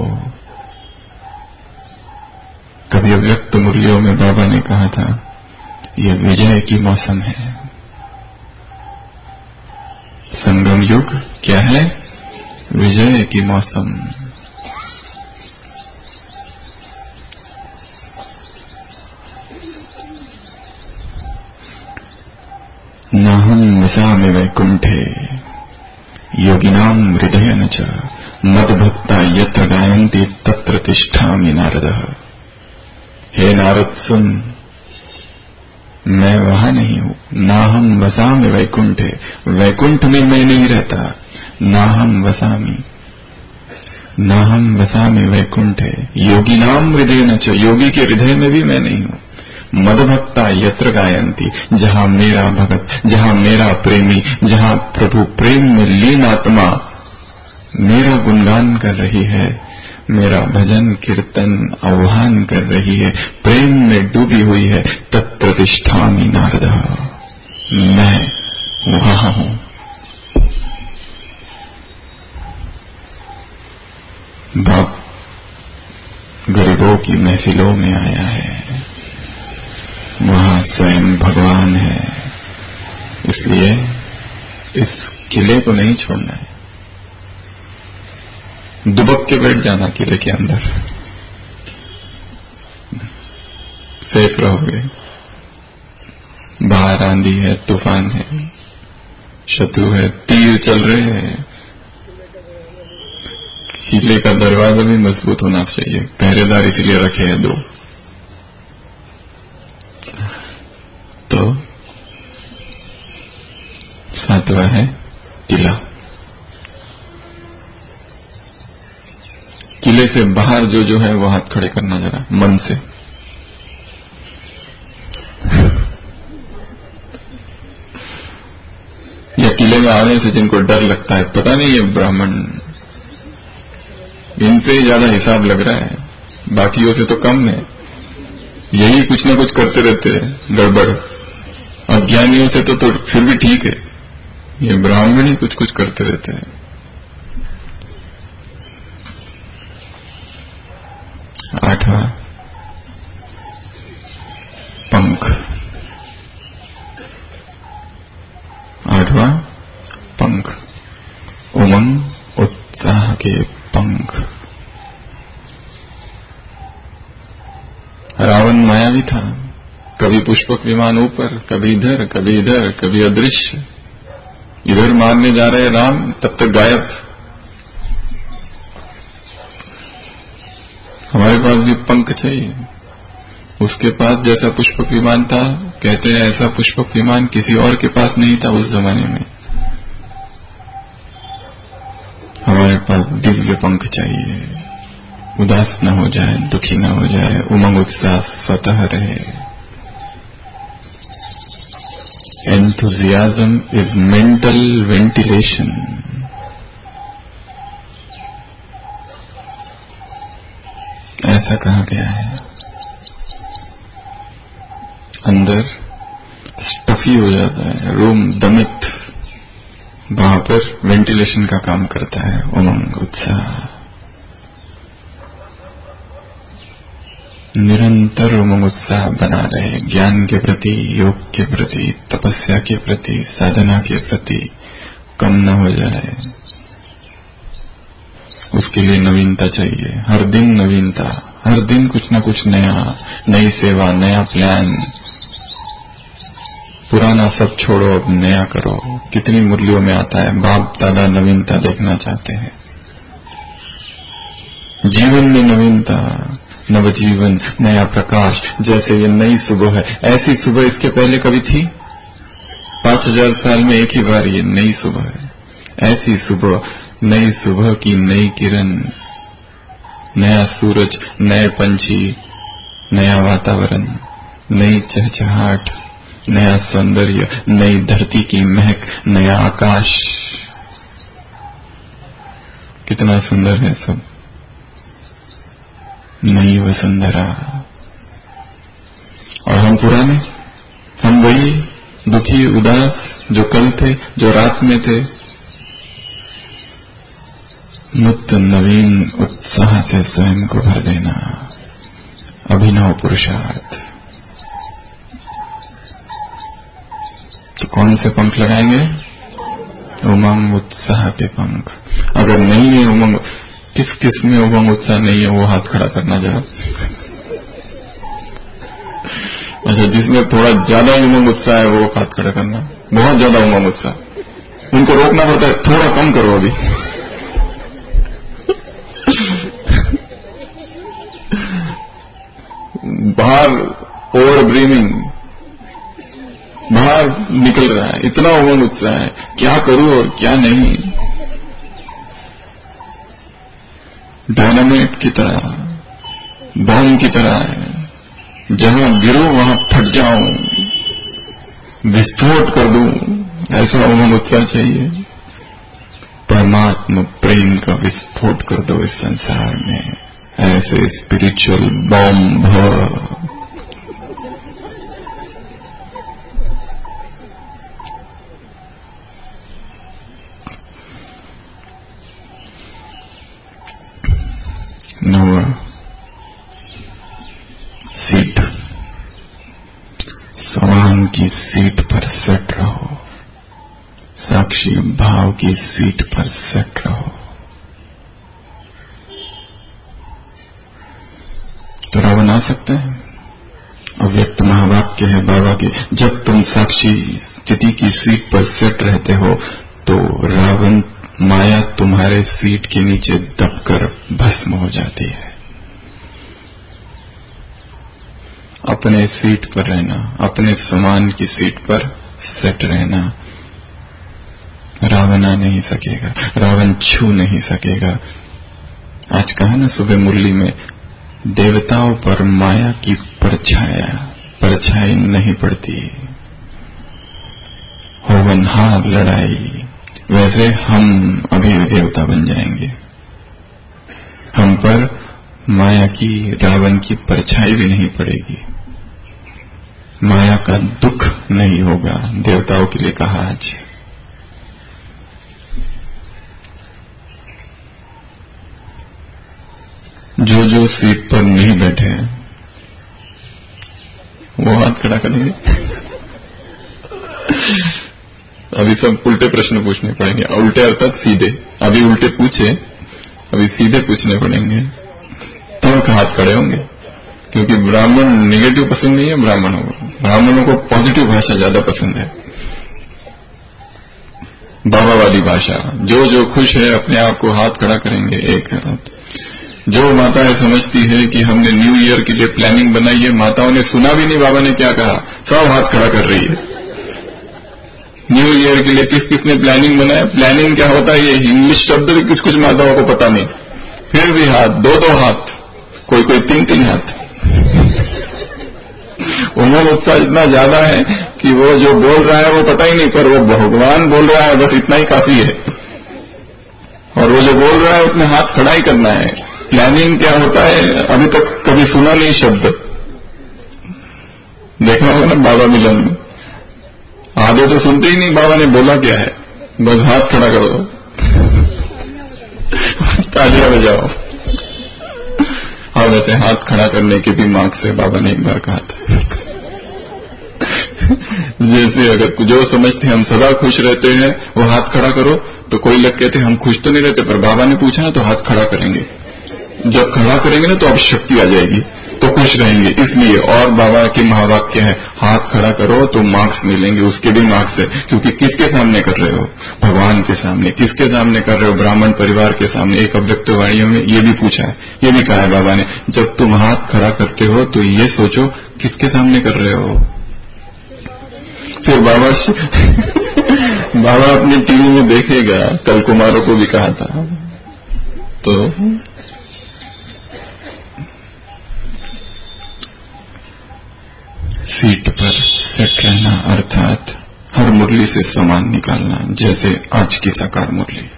कभी अव्यक्त मुरलियों में बाबा ने कहा था, ये विजय की मौसम है। संगम युग क्या है? विजय की मौसम। नाहं वसामि वैकुंठे योगिनां हृदय न च मद्भक्ता यत्र गायन्ति तत्र तिष्ठामि नारदः। हे नारद सुन, मैं वहां नहीं हूं। नाहं वसामि वैकुंठे, वैकुंठ में मैं नहीं रहता। नाहं वसामि, नाहं वसामि वैकुंठे योगिनां हृदय न च, योगी के हृदय में भी मैं नहीं हूं। मदभक्ता यत्र गायन्ति, जहां मेरा भगत, जहां मेरा प्रेमी, जहां प्रभु प्रेम में लीन आत्मा मेरा गुणगान कर रही है, मेरा भजन कीर्तन आह्वान कर रही है, प्रेम में डूबी हुई है, तत्र तिष्ठामि नारदः, मैं वहां हूं। बाप गरीबों की महफिलों में आया है, वहां स्वयं भगवान है। इसलिए इस किले को नहीं छोड़ना है। दुबक के बैठ जाना किले के अंदर, सेफ रहोगे। बाहर आंधी है, तूफान है, शत्रु है, तीर चल रहे हैं। किले का दरवाजा भी मजबूत होना चाहिए। पहरेदार इसलिए रखे हैं दो। तो सातवां है किला। किले से बाहर जो जो है वो हाथ खड़े करना जरा मन से। या किले में आने से जिनको डर लगता है, पता नहीं ये ब्राह्मण, इनसे ही ज्यादा हिसाब लग रहा है, बाकियों से तो कम है, यही कुछ ना कुछ करते रहते हैं गड़बड़। अज्ञानियों से तो, तो फिर भी ठीक है, ये ब्राह्मण ही कुछ कुछ करते रहते हैं। आठवां पंख। आठवां पंख, उमंग उत्साह के पंख। रावण मायावी था, कभी पुष्पक विमान ऊपर, कभी इधर, कभी इधर, कभी अदृश्य। इधर मारने जा रहे राम, तब तक गायब। हमारे पास भी पंख चाहिए। उसके पास जैसा पुष्पक विमान था, कहते हैं ऐसा पुष्पक विमान किसी और के पास नहीं था उस जमाने में। हमारे पास दिव्य पंख चाहिए, उदास न हो जाए, दुखी न हो जाए, उमंग उत्साह स्वतः रहे। Enthusiasm is mental ventilation. ऐसा कहा गया है। अंदर स्टफी हो जाता है, रूम दमित, वहां पर वेंटिलेशन का काम करता है उमंग उत्साह। निरंतर उमंग उत्साह बना रहे, ज्ञान के प्रति, योग के प्रति, तपस्या के प्रति, साधना के प्रति कम न हो जाए। उसके लिए नवीनता चाहिए, हर दिन नवीनता, हर दिन कुछ न कुछ नया, नई सेवा, नया प्लान। पुराना सब छोड़ो, अब नया करो। कितनी मुरलियों में आता है, बाप दादा नवीनता देखना चाहते हैं। जीवन में नवीनता, नवजीवन, नया प्रकाश। जैसे ये नई सुबह है, ऐसी सुबह इसके पहले कभी थी? पांच हजार साल में एक ही बार ये नई सुबह है। ऐसी सुबह, नई सुबह की नई किरण, नया सूरज, नए पंछी, नया वातावरण, नई चहचहाट, नया सौंदर्य, नई धरती की महक, नया आकाश। कितना सुंदर है सब। नई वसुंधरा। और हम पुराने, हम वही दुखी उदास जो कल थे, जो रात में थे। मुक्त नवीन उत्साह से स्वयं को भर देना, अभिनव पुरुषार्थ। तो कौन से पंख लगाएंगे? उमंग उत्साह के पंख। अगर नहीं है उमंग, किस किस में उमंग उत्साह नहीं है वो हाथ खड़ा करना जरा। अच्छा, जिसमें थोड़ा ज्यादा उमंग उत्साह है वो हाथ खड़ा करना। बहुत ज्यादा उमंग उत्साह, उनको रोकना पड़ता है, थोड़ा कम करो अभी। बाहर ओवर ब्रीमिंग, बाहर निकल रहा है, इतना उमंग उत्साह है, क्या करूं और क्या नहीं। डायनामाइट की तरह, बम की तरह है, जहां गिरो वहां फट जाऊं, विस्फोट कर दूं, ऐसा उमंग उत्साह चाहिए। परमात्मा प्रेम का विस्फोट कर दो इस संसार में, ऐसे स्पिरिचुअल बम। नौवा, सीट। स्वांग की सीट पर सेट रहो, साक्षी भाव की सीट पर सेट रहो। तो रावण आ सकते हैं। अव्यक्त महावाक्य है बाबा के, जब तुम साक्षी स्थिति की सीट पर सेट रहते हो तो रावण माया तुम्हारे सीट के नीचे दबकर भस्म हो जाती है। अपने सीट पर रहना, अपने समान की सीट पर सेट रहना। रावण आ नहीं सकेगा, रावण छू नहीं सकेगा। आज कहा ना सुबह मुरली में, देवताओं पर माया की परछाया परछाई नहीं पड़ती। होवनहार लड़ाई, वैसे हम अभी देवता बन जाएंगे। हम पर माया की, रावण की परछाई भी नहीं पड़ेगी। माया का दुख नहीं होगा, देवताओं के लिए कहा आज। जो जो सीट पर नहीं बैठे हैं वो हाथ खड़ा करेंगे। अभी सब उल्टे प्रश्न पूछने पड़ेंगे, उल्टे अर्थात सीधे। अभी उल्टे पूछे, अभी सीधे पूछने पड़ेंगे, तब तो हाथ खड़े होंगे। क्योंकि ब्राह्मण नेगेटिव पसंद नहीं है ब्राह्मणों को, ब्राह्मणों को पॉजिटिव भाषा ज्यादा पसंद है, बाबा वाली भाषा। जो जो खुश है अपने आप को हाथ खड़ा करेंगे, एक हाथ। जो माताएं समझती है कि हमने न्यू ईयर के लिए प्लानिंग बनाई है, माताओं ने सुना भी नहीं बाबा ने क्या कहा, सब हाथ खड़ा कर रही है। न्यू ईयर के लिए किस किसने प्लानिंग बनाया? प्लानिंग क्या होता है ये इंग्लिश शब्द भी कुछ कुछ माताओं को पता नहीं, फिर भी हाथ, दो दो हाथ, कोई कोई तीन तीन हाथ। उमंग उत्साह इतना ज्यादा है कि वो जो बोल रहा है वो पता ही नहीं, पर वो भगवान बोल रहा है, बस इतना ही काफी है। और वो जो बोल रहा है उसमें हाथ खड़ा ही करना है। प्लानिंग क्या होता है अभी तक कभी सुना नहीं शब्द, देखा होगा ना बाबा मिलन में, आधे तो सुनते ही नहीं बाबा ने बोला क्या है, बस हाथ खड़ा कर दो, तालियां बजाओ। हाँ, वैसे हाथ खड़ा करने के भी मार्ग से बाबा ने एक बार कहा था। जैसे अगर जो समझते हम सदा खुश रहते हैं वो हाथ खड़ा करो, तो कोई लोग कहते हम खुश तो नहीं रहते, पर बाबा ने पूछा ना तो हाथ खड़ा करेंगे। जब खड़ा करेंगे ना तो अब शक्ति आ जाएगी, तो खुश रहेंगे। इसलिए और बाबा के महावाक्य है, हाथ खड़ा करो तो मार्क्स मिलेंगे, उसके भी मार्क्स है। क्योंकि किसके सामने कर रहे हो? भगवान के सामने। किसके सामने कर रहे हो? ब्राह्मण परिवार के सामने। एक अव्यक्त वाणियों में ये भी पूछा है, ये भी कहा है बाबा ने, जब तुम हाथ खड़ा करते हो तो ये सोचो किसके सामने कर रहे हो। फिर बाबा बाबा अपनी टीवी में देखेगा, कल कुमारों को भी कहा था, तो सीट पर सेट रहना अर्थात हर मुरली से सामान निकालना, जैसे आज की साकार मुरली।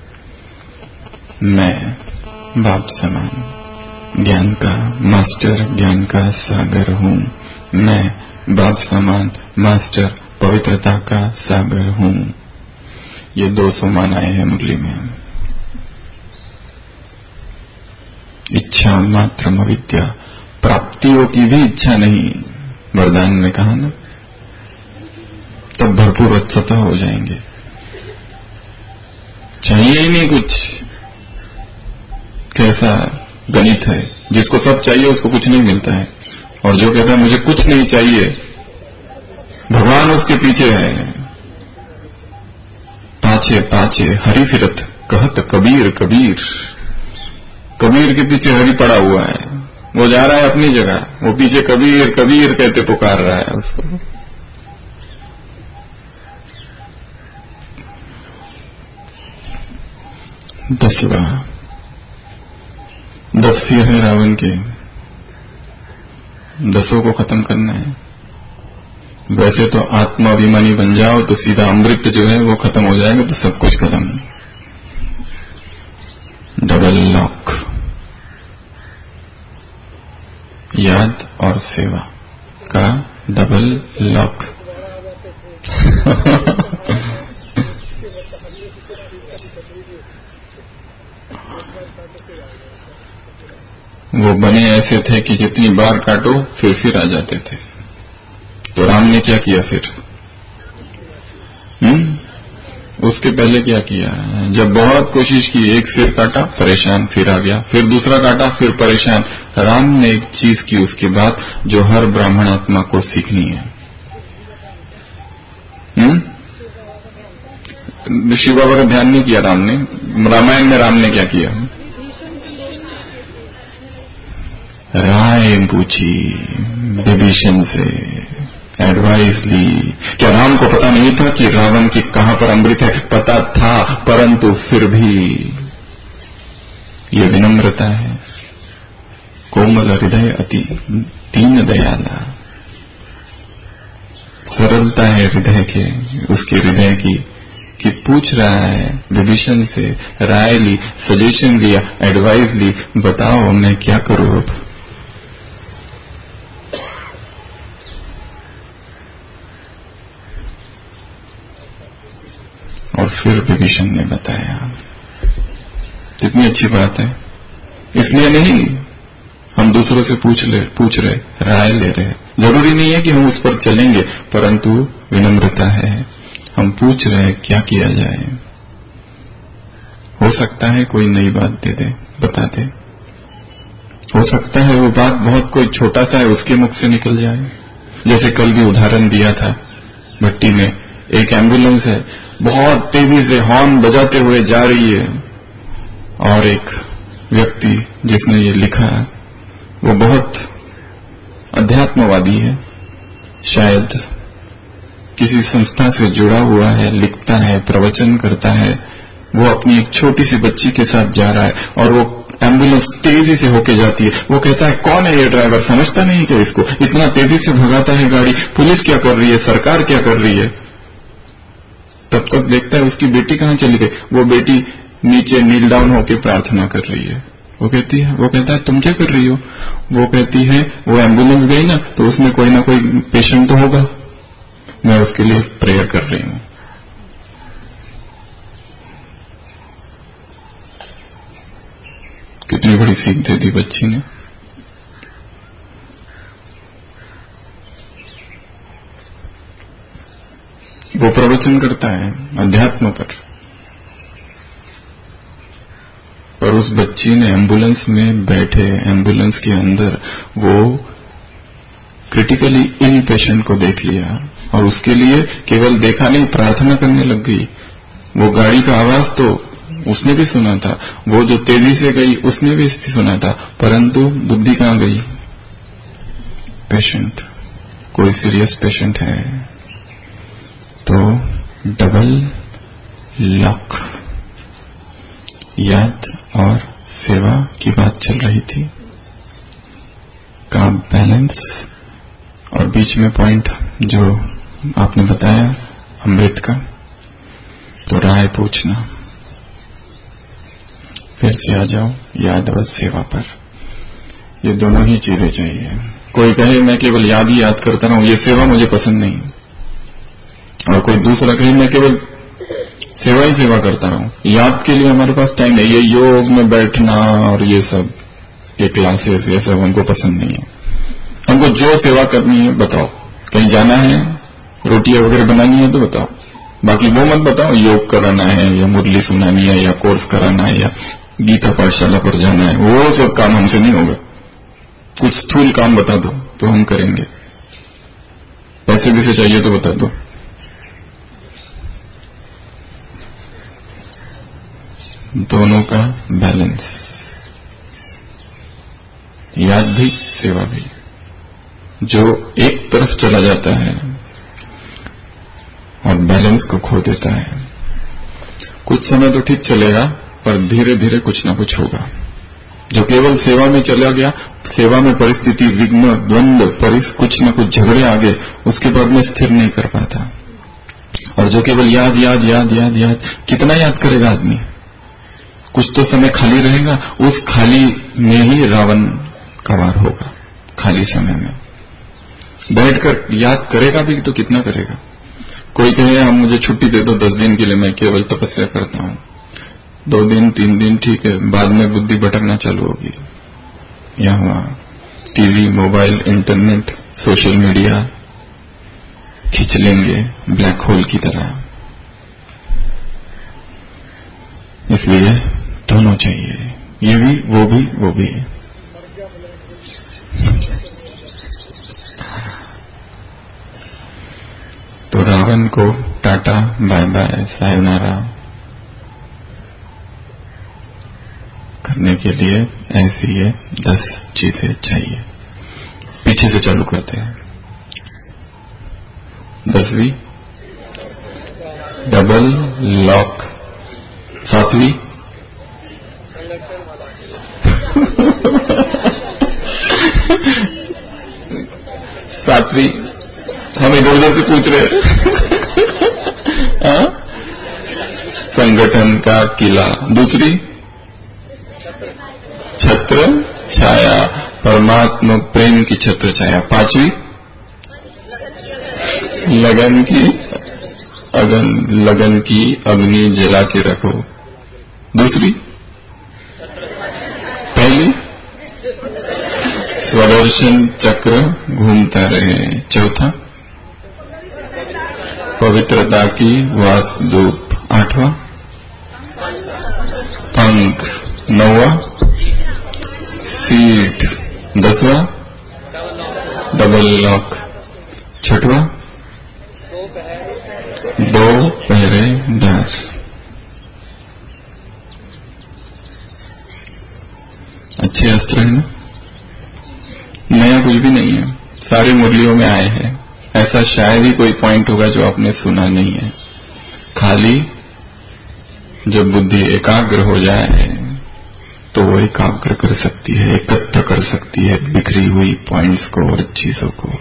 मैं बाप समान ज्ञान का मास्टर, ज्ञान का सागर हूँ। मैं बाप समान मास्टर पवित्रता का सागर हूँ। ये दो सोमान आए हैं मुरली में। इच्छा मात्र अविद्या, प्राप्तियों की भी इच्छा नहीं, वरदान में कहा ना, तब भरपूर स्वतः हो जाएंगे। चाहिए ही नहीं कुछ। कैसा गणित है, जिसको सब चाहिए उसको कुछ नहीं मिलता है, और जो कहता है मुझे कुछ नहीं चाहिए, भगवान उसके पीछे है। पाछे पाछे हरि फिरत कहत कबीर कबीर, कबीर के पीछे हरि पड़ा हुआ है। वो जा रहा है अपनी जगह, वो पीछे कबीर कबीर कहते पुकार रहा है उसको। दसवा, दस सिर है रावण के, दसों को खत्म करना है। वैसे तो आत्माभिमानी बन जाओ तो सीधा अमृत जो है वो खत्म हो जाएगा, तो सब कुछ खत्म। डबल लॉक, याद और सेवा का डबल लॉक। वो बने ऐसे थे कि जितनी बार काटो फिर फिर आ जाते थे। तो राम ने क्या किया फिर? हम्म उसके पहले क्या किया? जब बहुत कोशिश की, एक सिर काटा परेशान, फिर आ गया, फिर दूसरा काटा फिर परेशान। राम ने एक चीज की उसके बाद जो हर ब्राह्मण आत्मा को सीखनी है। हम्म शिव बाबा का ध्यान नहीं किया राम ने। रामायण में राम ने क्या किया? राय पूछी विभीषण से, एडवाइस ली। क्या राम को पता नहीं था कि रावण की कहां पर अमृत है? पता था, परंतु फिर भी ये विनम्रता है। कोमल हृदय अति दीन दयाला, सरलता है हृदय के, उसके हृदय की कि पूछ रहा है विभीषण से, राय ली, सजेशन लिया, एडवाइस ली, बताओ मैं क्या करूं अब। और फिर विभीषण ने बताया। कितनी अच्छी बात है। इसलिए नहीं हम दूसरों से पूछ ले पूछ रहे राय ले रहे, जरूरी नहीं है कि हम उस पर चलेंगे, परंतु विनम्रता है, हम पूछ रहे क्या किया जाए। हो सकता है कोई नई बात दे दे, बता दे। हो सकता है वो बात बहुत कोई छोटा सा है, उसके मुख से निकल जाए। जैसे कल भी उदाहरण दिया था, भट्टी में एक एम्बुलेंस है, बहुत तेजी से हॉर्न बजाते हुए जा रही है, और एक व्यक्ति जिसने ये लिखा वो बहुत अध्यात्मवादी है, शायद किसी संस्था से जुड़ा हुआ है, लिखता है, प्रवचन करता है। वो अपनी एक छोटी सी बच्ची के साथ जा रहा है और वो एम्बुलेंस तेजी से होके जाती है। वो कहता है कौन है ये ड्राइवर, समझता नहीं क्या इसको, इतना तेजी से भगाता है गाड़ी, पुलिस क्या कर रही है, सरकार क्या कर रही है। तब तक देखता है उसकी बेटी कहां चली गई। वो बेटी नीचे नील डाउन होके प्रार्थना कर रही है। वो कहती है वो कहता है तुम क्या कर रही हो? वो कहती है वो एम्बुलेंस गई ना, तो उसमें कोई ना कोई पेशेंट तो होगा, मैं उसके लिए प्रेयर कर रही हूं। कितनी बड़ी सीख दे दी बच्ची ने। वो प्रवचन करता है अध्यात्म पर, पर उस बच्ची ने एम्बुलेंस में बैठे, एम्बुलेंस के अंदर वो क्रिटिकली इल पेशेंट को देख लिया और उसके लिए केवल देखा नहीं, प्रार्थना करने लग गई। वो गाड़ी का आवाज तो उसने भी सुना था, वो जो तेजी से गई उसने भी सुना था, परंतु बुद्धि कहां गई? पेशेंट, कोई सीरियस पेशेंट है। तो डबल लॉक, याद और सेवा की बात चल रही थी, का बैलेंस और बीच में पॉइंट जो आपने बताया अमृत का, तो राय पूछना, फिर से आ जाओ याद और सेवा पर। ये दोनों ही चीजें चाहिए। कोई कहे मैं केवल याद ही याद करता रहूं, ये सेवा मुझे पसंद नहीं, और कोई दूसरा कहे मैं केवल सेवा ही सेवा करता रहूं। याद के लिए हमारे पास टाइम नहीं, ये योग में बैठना और ये सब ये क्लासेस ये सब हमको पसंद नहीं है। हमको जो सेवा करनी है बताओ, कहीं जाना है, रोटियां वगैरह बनानी है तो बताओ, बाकी वो मत बताओ योग कराना है या मुरली सुनानी है या कोर्स कराना है या गीता पाठशाला पर जाना है, वो सब काम हमसे नहीं होगा। कुछ स्थूल काम बता दो तो हम करेंगे। पैसे भी से चाहिए तो बता दो। दोनों का बैलेंस, याद भी सेवा भी। जो एक तरफ चला जाता है और बैलेंस को खो देता है, कुछ समय तो ठीक चलेगा पर धीरे धीरे कुछ ना कुछ होगा। जो केवल सेवा में चला गया, सेवा में परिस्थिति विघ्न द्वंद्व परिस कुछ न कुछ झगड़े आ गए, उसके बाद में स्थिर नहीं कर पाता। और जो केवल याद याद याद याद याद, कितना याद करेगा आदमी? कुछ तो समय खाली रहेगा, उस खाली में ही रावण का वार होगा। खाली समय में बैठकर याद करेगा भी तो कितना करेगा? कोई कहे हम मुझे छुट्टी दे दो दस दिन के लिए, मैं केवल तपस्या करता हूं, दो दिन तीन दिन ठीक है, बाद में बुद्धि भटकना चालू होगी। यहाँ TV mobile internet social media खींच लेंगे ब्लैक होल की तरह। इसलिए दोनों चाहिए, ये भी वो भी वो भी। तो रावण को टाटा बाय बाय सायोनारा करने के लिए ऐसी ये दस चीजें चाहिए। पीछे से चालू करते हैं। दसवीं डबल लॉक, सातवीं सातवीं हम इधर उधर से पूछ रहे हैं। संगठन का किला। दूसरी छत्र छाया, परमात्मा प्रेम की छत्र छाया। पांचवी लगन की अगन लगन की अग्नि जला के रखो। दूसरी पहली स्वदर्शन चक्र घूमता रहे। चौथा पवित्रता की वासधूप। आठवां पंख। नौवां सीट। दसवां डबल लॉक। छठवां दो पहरेदार। अच्छे अस्त्र है ना? नया कुछ भी नहीं है, सारे मुरलियों में आए हैं। ऐसा शायद ही कोई पॉइंट होगा जो आपने सुना नहीं है। खाली जब बुद्धि एकाग्र हो जाए तो वो एकाग्र कर सकती है, एकत्र कर सकती है बिखरी हुई पॉइंट्स को और चीजों को।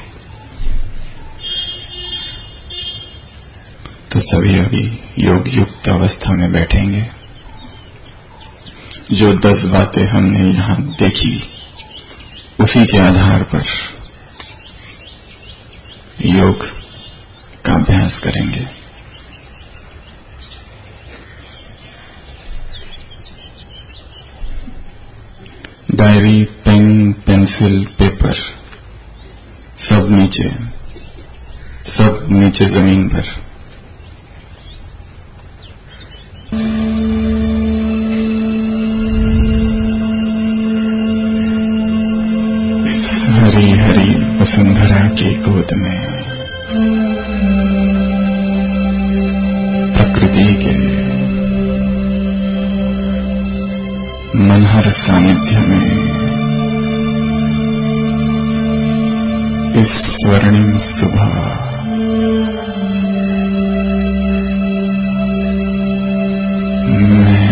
तो सभी अभी योग युक्त अवस्था में बैठेंगे। जो दस बातें हमने यहां देखी उसी के आधार पर योग का अभ्यास करेंगे। डायरी, पेन, पेंसिल, पेपर सब नीचे, सब नीचे जमीन पर। हरी हरी वसुंधरा की गोद में प्रकृति के मनहर सानिध्य में इस स्वर्णिम सुबह मैं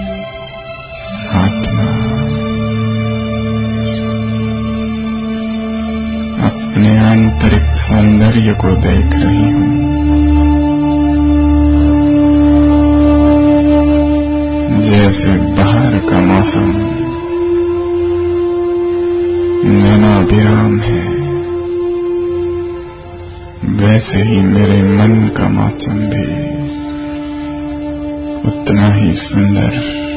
आत्मा आंतरिक सौंदर्य को देख रही हूं। जैसे बाहर का मौसम नैनाभिराम है, वैसे ही मेरे मन का मौसम भी उतना ही सुंदर,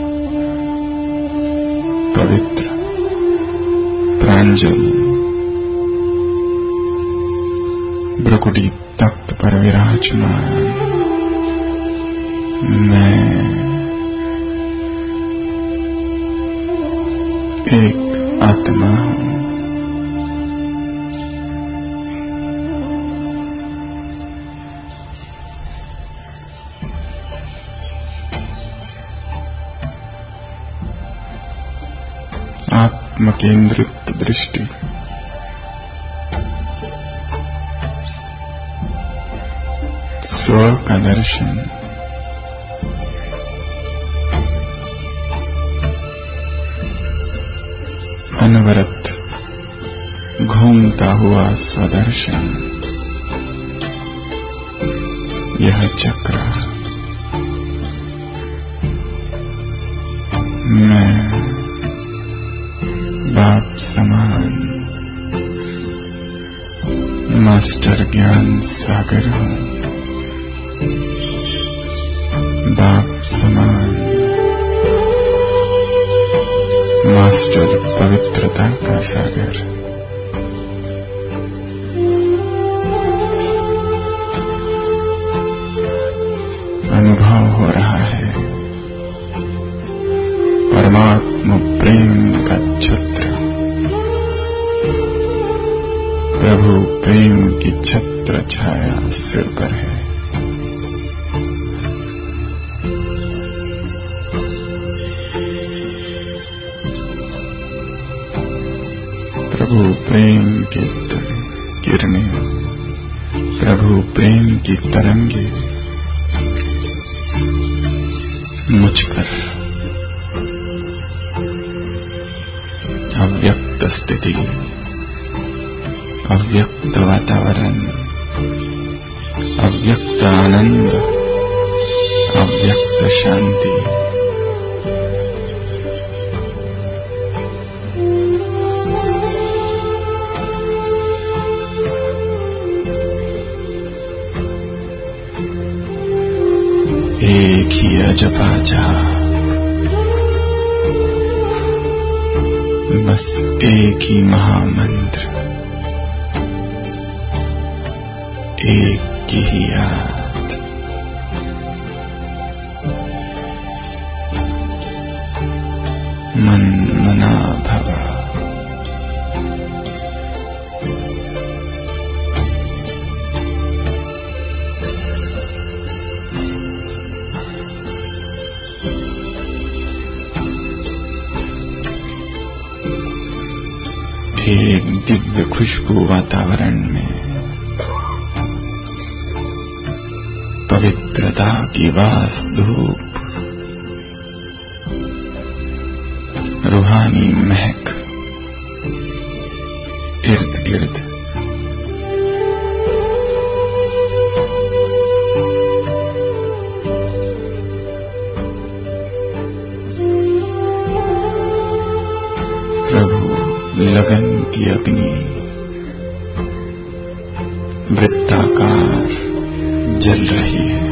पवित्र, प्रांजल, भ्रकुटी तख्त पर विराजमान मैं एक आत्मा हूं। आत्म केंद्रित दृष्टि स्व का दर्शन, अनवरत घूमता हुआ स्वदर्शन, यह चक्र मैं बाप समान मास्टर ज्ञान सागर हूं। बाप समान मास्टर पवित्रता का सागर। अनुभव हो रहा है परमात्मा प्रेम का छत्र, प्रभु प्रेम की छत्र छाया सिर पर है। प्रभु प्रेम की किरणें, प्रभु प्रेम की तरंगे मुझ पर अव्यक्त स्थिति, अव्यक्त वातावरण, अव्यक्त आनंद, अव्यक्त शांति, एक ही अजपा जाप, बस एक ही महामंत्र, एक की ही याद। मन मना भवा। एक दिव्य खुशबू वातावरण में पवित्रता की वास धूप, रूहानी महक इर्द गिर्द। लगन की अग्नि वृत्ताकार जल रही है।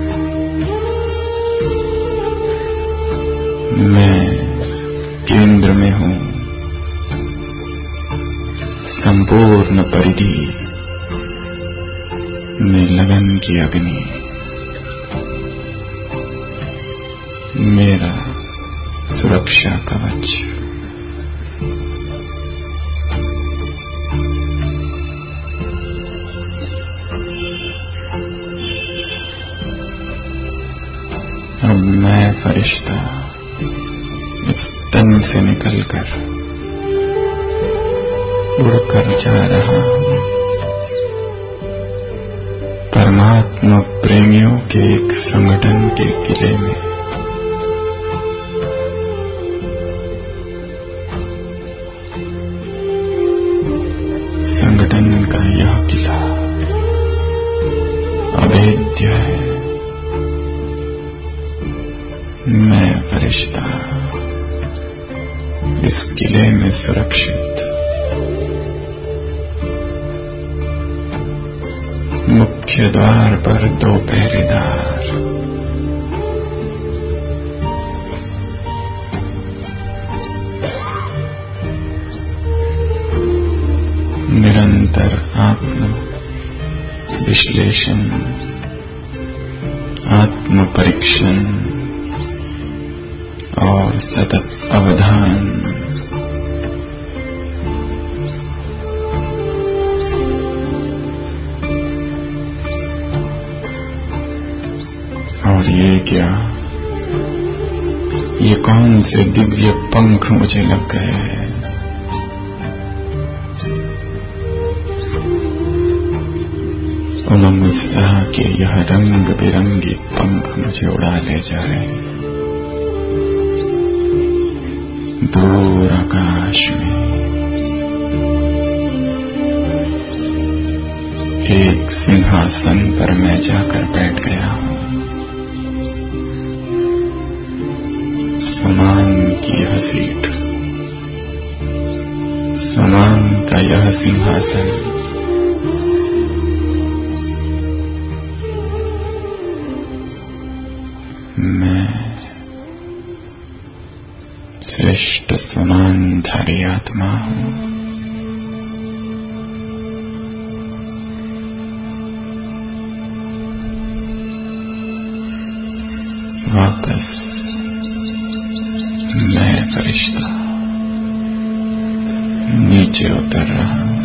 मैं केंद्र में हूं, संपूर्ण परिधि में लगन की अग्नि मेरा सुरक्षा कवच। अब मैं फरिश्ता इस तन से निकलकर उड़कर जा रहा हूं परमात्मा प्रेमियों के एक संगठन के किले में। संगठन का यह किला अभेद्य है। मैं फरिश्ता इस किले में सुरक्षित, मुख्य द्वार पर दो पहरेदार, निरंतर आत्म विश्लेषण, आत्म परीक्षण और सतत अवधान। और ये क्या, ये कौन से दिव्य पंख मुझे लग गए हैं। उमंग उत्साह के यह रंग बिरंगी पंख मुझे उड़ा ले जाए दूर आकाश में। एक सिंहासन पर मैं जाकर बैठ गया हूं। समान की यह सीट, समान का यह सिंहासन, मैं श्रेष्ठ समानधारी आत्मा हूं। वापस मैं फरिश्ता नीचे उतर रहा हूं।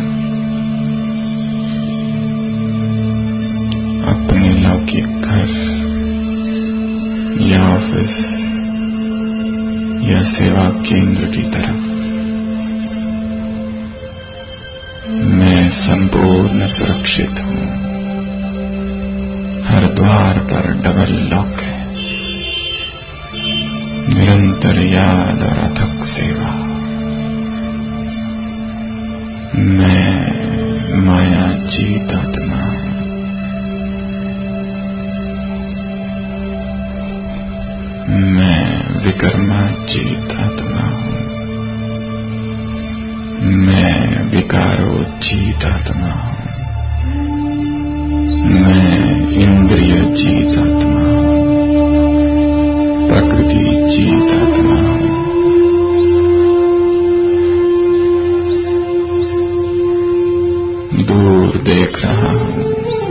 अपने लौकिक घर या ऑफिस या सेवा केंद्र की तरफ। मैं संपूर्ण सुरक्षित हूं। हर द्वार पर डबल लॉक है। निरंतर याद और अथक सेवा। मैं माया जीत आत्मा हूं। मैं विकर्मा जीत आत्मा हूं। मैं विकारो जीत आत्मा हूं। मैं इंद्रिय जीत आत्मा हूं। प्रकृति जीत आत्मा हूं। दूर देख रहा हूं,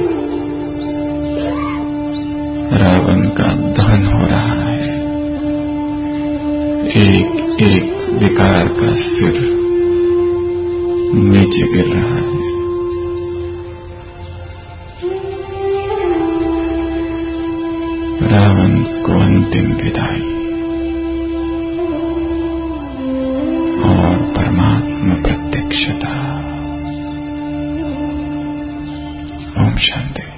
रावण का दहन हो रहा है। एक एक विकार का सिर नीचे गिर रहा है। रावण को अंतिम विदाई और परमात्मा प्रत्यक्षता। ओम शांति।